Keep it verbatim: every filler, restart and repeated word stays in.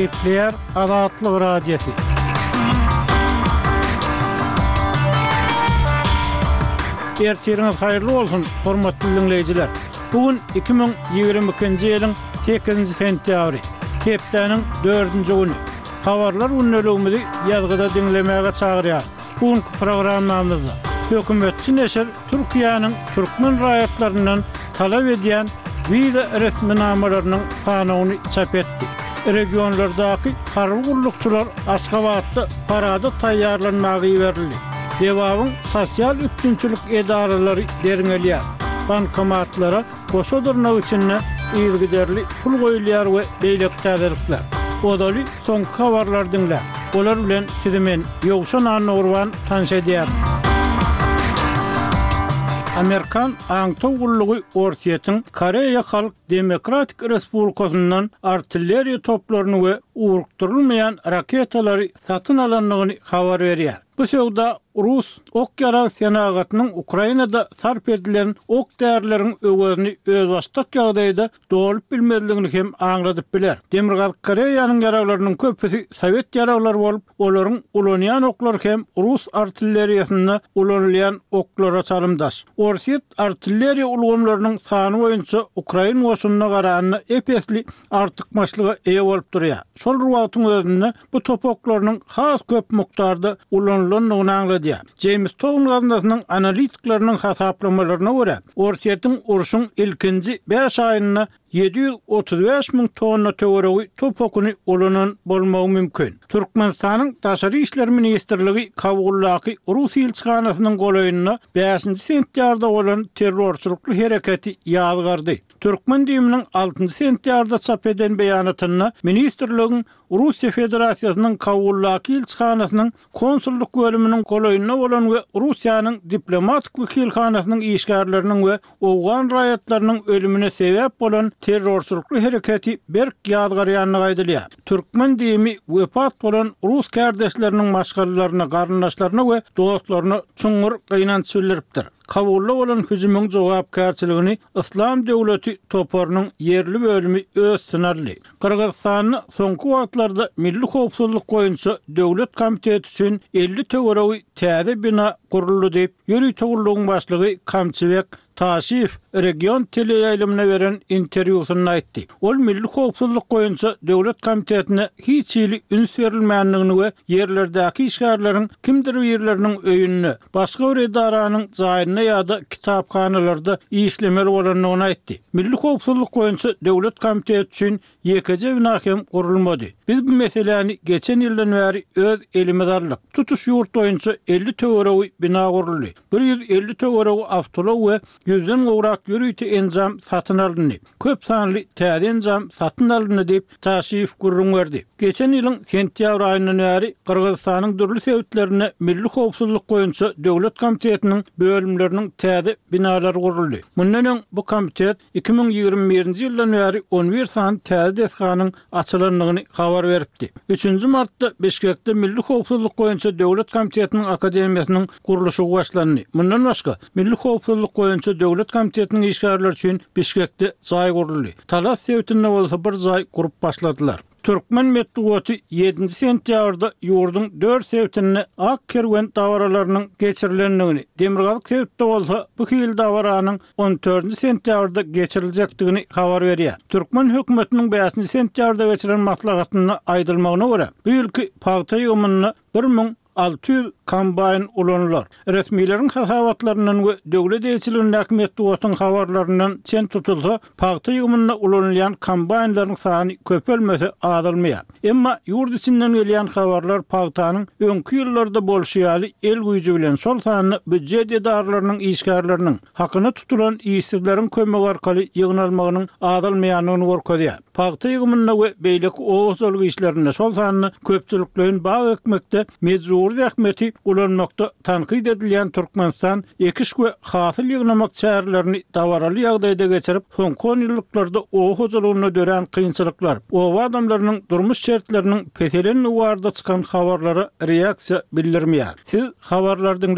Kepler Azatlyk Radiosu. Ertiriniz hayırlı olsun, hormatly dinleyijiler. Bugün iki bin ýygrimi ikinji ýylyň sekizinji sentýabry, Kepdeniň dördünji güni. Habarlar ünlülüğümüzü ýazgyda dinlemäge çagyrýar. Bugünkü programmamyzda hökümetçi neşir Türkiýanyň türkmen raýatlaryndan talap edýän wiza resminamalarynyň kanagyny çap etdi. Regionlardaky harby gullukçylar Aşgabatda parada taýýarlanmagy berildi. Dewabyň sosial üçinçilik edaralary deriňelýär. Bankomatlara goşadyrnak üçin ýylgyderli pul goýulýar we beýlek täzirikler. Odaly soňky habarlar dinlä. Olar bilen sizimen ýogşan anurwan tanış edýär. Amerikan Aňtow gullugy Orsiýetiň Koreýa Halk Demokratik Respublikasyndan artilleriýa toplaryny we urukturulmayan raketalary satyn alanlygyny habar berýär. Bu söwda Rus ok yarak senagatynyň Ukrainada sarp edilen ok därleriň öwüni öz başdak ýagdaýda dolup bilmezligini hem aňladyp biler. Demirgal Koreýanyň yaraklarynyň köpüsi Sowet yaraklary bolup, olaryň ulanýan oklar hem Rus artilleriýasyna ulanylýan oklara çalymdaş. Orsiýet artilleriýa ulgamlarynyň sany boýunça Ukraina goşunyna garaganda epesli artykmaçlyga eýe bolup durýar. Şol ruwatyň özünde bu topoklarynyň has köp mukdarda ulanylanyny aňladyr. James Town gazetäsiniň analitikleriniň hasaplamalarına görä, Orsiýetiň uruşyň ilkinji beş aýyna ýedi ýüz otuz beş miň tonna töweregi topokuny ulanan bolmagy mümkin. Türkmenistanyň Daşary işler ministrligi Kabullaky Rus elçixanasynyň golaýyna beşinji sentýarda bolan terrorçulukly hereketi ýazgardy. Türkmen diýiminiň altynji sentýarda çap eden beýanatyna ministrligiň Russiýa Federasiýasynyň Kabullaky elçixanasynyň konsulluk bölüminiň golaýyna bolan we Russiýanyň diplomatik wekilhanasynyň işgärleriniň we owgan raýatlarynyň ölümine sebäp bolan terrorçulukly hereketi berk ýazgarýanyny gaýdylýar. Türkmen diýimi wepat bolan Rus kardeşleriniň maşgalaryna, garyndaşlaryna we dostlaryna çuňur gynanç bildiripdir. Kabulla bolan hüjümüň jogapkärçiligini İslam döwleti toparynyň yerli bölümi öz sınarly. Kırgızstanyň soňky wagtlarda milli howpsuzlyk goýunça döwlet komiteti üçin elli töweregi täze bina guruldy diýip ýöri töwerligiň başlygy Kamçybek Taşif region teleýaýlymyna beren interwýusyny aýtdy. Ol milli howpsuzlyk goýunça döwlet komitetine hiç ýyly üns berilmänligini we ýerlerdäki işgärleriň kimdir ýerleriniň öýünni başga bir edaranyň jaýyna ýa-da kitapkanalarda işlemeli bolanyny aýtdy. Milli howpsuzlyk goýunça döwlet komiteti üçin ýekije bina hem gurulmady. Biz bu meseleni geçen ýyldan bäri öz elimize tutuş ýurt boýunça elli töweregi bina guruldy. bir ýüz elli töweregi awtolog we yüzden gowrak ýürüýti enjam satyn alındy. Köp sanly täze enjam satyn alındy diýip taşyf gurrun berdi. Geçen ýylyň sentýabr aýyndan bäri Kırgızstanyň dürli sebäplerine milli howpsuzlyk goýunça döwlet komitetiniň bölümleriniň täze binalary guruldy. Mundan öň bu komitet iki bin ýygrimi birinji ýyldan bäri on bir san täze deskanyň açylanlygyny habar beripdi. üçünji martda Beşikde milli howpsuzlyk goýunça döwlet komitetiniň akademiýasynyň guruluşy başlandy. Mundan başga milli howpsuzlyk goýunça döwlet komitetiniň işgärleri üçin Beşikde jaý guruldy. Talas sebätinde bolsa bir jaý gurup başladylar. Türkmen medeniýeti ýedinji sentýabrda ýurdun dört sebätine ak kerwen dawralarynyň geçirilendigini, demirgalyk sebäpde bolsa bu hil dawranyň on dördünji sentýabrda geçiriljekdigini habar berýär. Türkmen hökümetiniň beşinji sentýarda geçirilen maslahatyny aýdylmagyna görä, bu ýylky paýta ýygymyny bir min alty ýüz kombayn ulanlar. Resmilerin hasabatlarından ve döwlet elçiliginiň häkimetdiň habarlaryndan çen tutulsa, paýta ýygymyna ulanýan kombaynlaryň sany köpelmese azalmaýar. Emma ýurt içinden gelýän habarlar paýtanyň öňki ýyllarda bolşýaly el güýji bilen şol sany büdjet edarlarynyň işgärleriniň hakyna tutulan işsizleriň kömegi arkaly ýygnalmagynyň azalmaýanyny görkezýär. Paýta ýygymyna we beýleki owuzlyk işlerinde şol sany köpçüliklerin baý ekmekde mejburi häkimeti ulanmakda tanqid edilýän Türkmenistan ekiş we hasyl ýygnamak çärelerini dawaraly ýagdaýda geçirip, soňky on ýyllarda o hojalygyna dören kynçylyklar, o adamlarynyň durmuş şertleriniň peseleni warda çykan habarlara reaksiýa bildirmeýär. Siz habarlardan